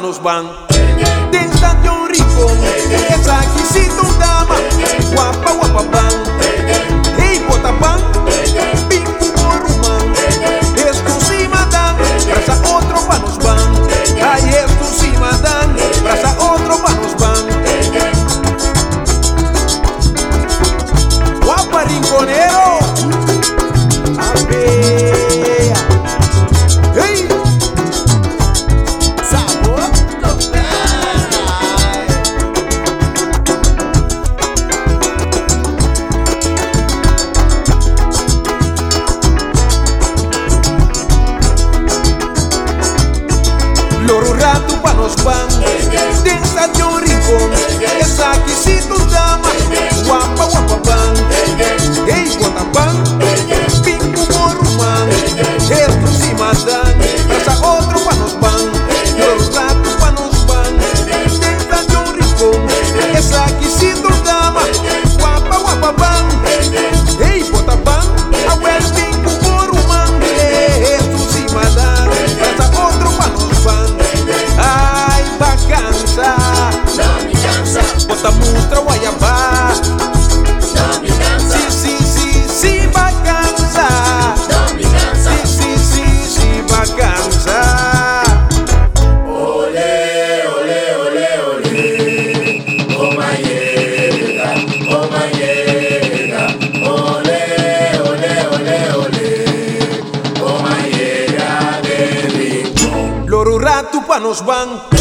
panos van. Desde yo rico, esa quisito dama, guapa guapa van. Hey botapan, pingu boruman, esto sí madan, brasa otro panos van. Ay esto sí madan, brasa otro panos van. Guapa rinconero, a ver, hey. Loro rato panos van, densa yo rincón, esa quisito dama, guapa guapa van. Hey guatapan, pingu boruman, esto sí madan, brasa otro panos van. Loro rato panos van, densa yo rincón, esa quisito dama, guapa guapa van. Hey botapan, abuel pingu boruman, esto sí madan, brasa otro panos van. Ay, vacanza, no me cansa, bota mutra guayabá. no me cansa, Sí, vacanza. no me cansa. Sí, vacanza. Ole, ole, ole, ole, oh mayega, oh mayega, ole, ole, ole, ole, oh mayega de rico. Loro rato panos van,